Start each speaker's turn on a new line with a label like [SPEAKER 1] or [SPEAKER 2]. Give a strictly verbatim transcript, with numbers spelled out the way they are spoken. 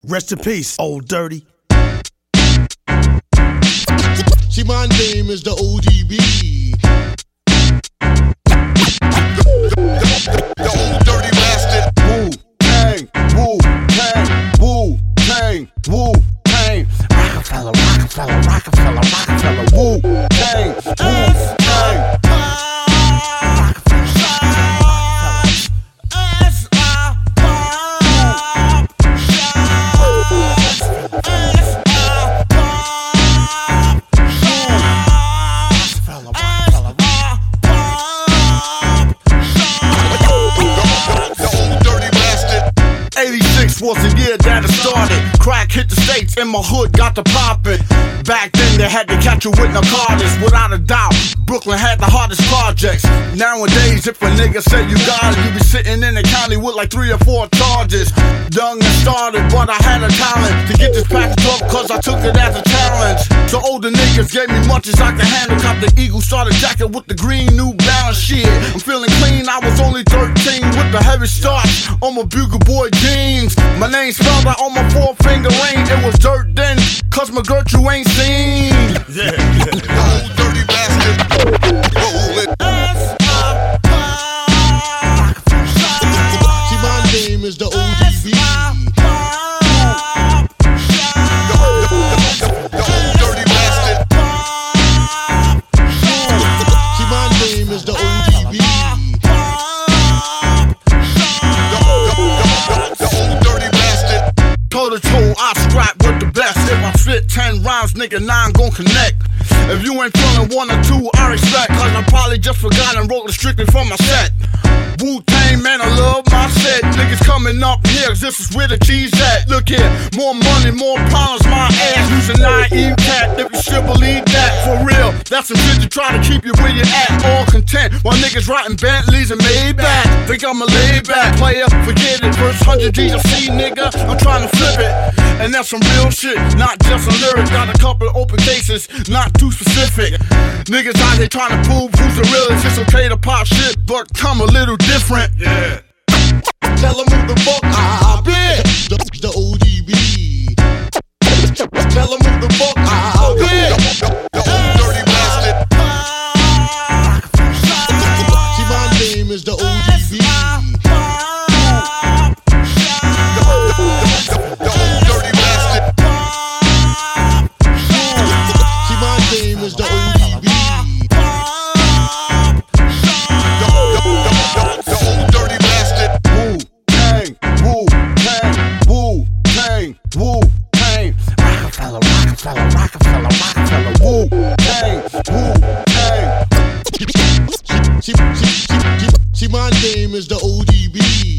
[SPEAKER 1] Rest in peace, Old Dirty.
[SPEAKER 2] See, my name is the O D B. The Old Dirty Bastard. Wu-Tang, Wu-Tang, Wu-Tang, Wu-Tang. Rockefeller, Rockefeller, Rockefeller, Rockefeller, Wu-Tang, Wu-Tang.
[SPEAKER 3] eighty-six was the year that it started. Crack hit the states and my hood got to poppin'. Back then they had to catch you with narcotics. Without a doubt, Brooklyn had the hardest projects. Nowadays, if a nigga say you got it, you be sitting in the county with like three or four charges. Young and started, but I had a talent to get this package up, cause I took it as a challenge. So older niggas gave me much as I could handle. Cop the Eagle starter jacket with the green New Balance shit. I'm feeling clean, I was only thirteen with the heavy starch on my Bugle Boy jeans. My name spelled out on my four finger ring. It was dirt then, cause my girl you ain't seen.
[SPEAKER 2] Yeah, yeah. The Old Dirty Bastard. Roll it. See, my name is the O D B. The, the, the, the Old Dirty Bastard. See, my name is the O D B. The, the, the, the Old Dirty Bastard.
[SPEAKER 3] Toe to toe, I scrap with the best. If I fit ten rounds, nigga, nine gon' connect. If you ain't feeling one or two, I respect, cause I probably just forgot and wrote it strictly for my set. Wu-Tang, man, I love my set. Niggas coming up here, cause this is where the cheese at. Look here, more money, more problems, my ass. Use a naive cat, if you still believe that. For real, that's some shit to try to keep you where you at. All content, while niggas riding Bentleys and Maybach. Think I'm a laid back player, forget it. First hundred G's I see, nigga, I'm trying to flip it. And that's some real shit, not just a lyric. Got a couple of open cases, not too specific. Niggas out here trying to prove who's the realest. It's okay to pop shit, but come a little different.
[SPEAKER 2] Yeah. Tell them who the fuck I been. The, the O D B. Tell them who the fuck I been. The, the Old Dirty Bastard. See, my name is the O D B. The, the, the, the Old Dirty Bastard. See, my name is the O D B. The, the, the, the Old Dirty Bastard.
[SPEAKER 3] Wu-Tang, Wu-Tang, Wu-Tang, Wu-Tang. Rockefeller, Rockefeller, Rockefeller, Rockefeller, Wu-Tang, Wu-Tang.
[SPEAKER 2] See, see, see, see, see, my name is the O D B.